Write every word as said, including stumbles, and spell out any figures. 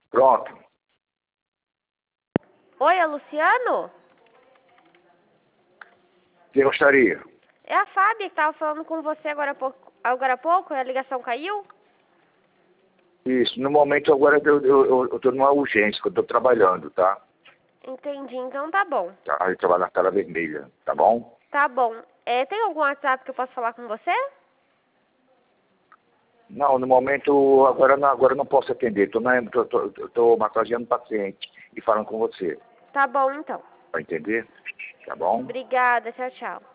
Pronto. Oi, é Luciano? Quem gostaria? É a Fábia que tava falando com você agora há pouco. Agora há pouco? A ligação caiu? Isso. No momento, agora eu, eu, eu, eu tô numa urgência, que eu tô trabalhando, tá? Entendi, então tá bom. Tá, eu trabalho na tela vermelha, tá bom? Tá bom. É, tem algum WhatsApp que eu posso falar com você? Não, no momento, agora não, agora eu não posso atender. Tô, na, tô, tô, tô massageando paciente e falando com você. Tá bom, então. Vai entender? Tá bom? Obrigada, tchau, tchau.